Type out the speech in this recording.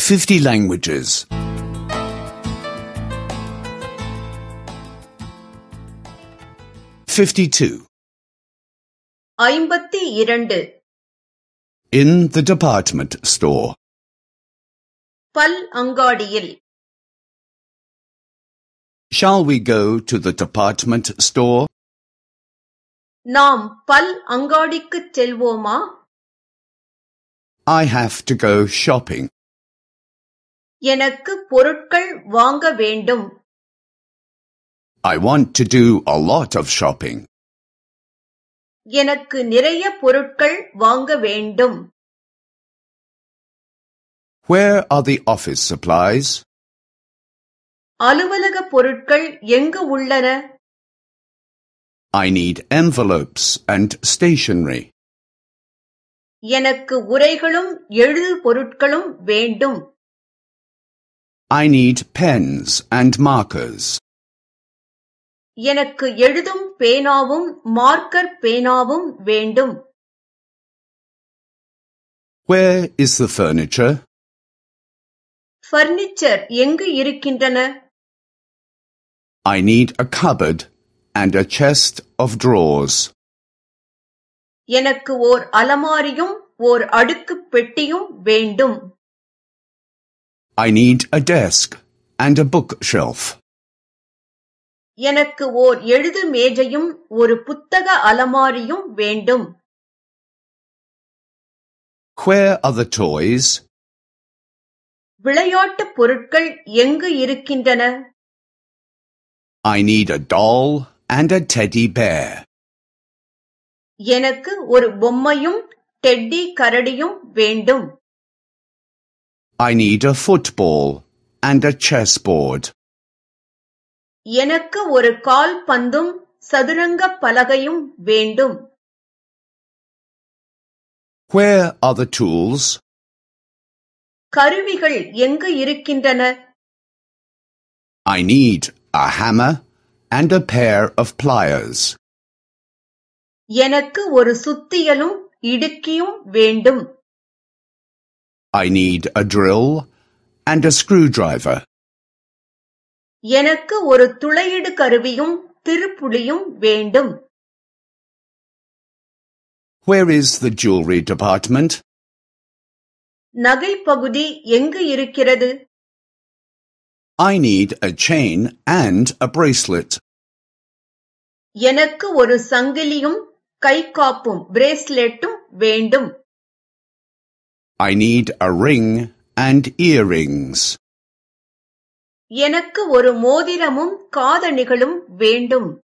50 languages. 52. 52. In the department store. பல் அங்காடியில். Shall we go to the department store? நாம் பல் அங்காடிக்குச் செல்வோமா? I have to go shopping. எனக்கு பொருட்கள் வாங்க வேண்டும். I want to do a lot of shopping. எனக்கு நிறைய பொருட்கள் வாங்க வேண்டும். Where are the office supplies? அலுவலக பொருட்கள் எங்கு உள்ளன? I need envelopes and stationery. எனக்கு உரைகளும் எழுது பொருட்களும் வேண்டும். I need pens and markers. எனக்கு எழுதும் பேனாவும் மார்க்கர் பேனாவும் வேண்டும். Where is the furniture? Furniture எங்கு இருக்கின்றன? I need a cupboard and a chest of drawers. எனக்கு ஓர் அலமாரியும் ஓர் அடுக்குப் பெட்டியும் வேண்டும். I need a desk and a bookshelf. எனக்கு ஓர் எழுது மேஜையும் ஒரு புத்தக அலமாரியும் வேண்டும். Where are the toys? விளையாட்டுப் பொருட்கள் எங்கு இருக்கின்றன? I need a doll and a teddy bear. எனக்கு ஒரு பொம்மையும் டெட்டி கரடியும் வேண்டும். I need a football and a chessboard. எனக்கு ஒரு கால்பந்தும் சதுரங்கப் பலகையும் வேண்டும். Where are the tools? கருவிகள் எங்கு இருக்கின்றன? I need a hammer and a pair of pliers. எனக்கு ஒரு சுத்தியலும் இடுக்கியும் வேண்டும். I need a drill and a screwdriver. எனக்கு ஒரு துளையிடு கருவியும் திருப்புளியும் வேண்டும். Where is the jewelry department? நகை பகுதி எங்கு இருக்கிறது? I need a chain and a bracelet. எனக்கு ஒரு சங்கிலியும் கைக்காப்பும் பிரேஸ்லெட்டும் வேண்டும். I need a ring and earrings. எனக்கு ஒரு மோதிரமும் காதணிகளும் வேண்டும்.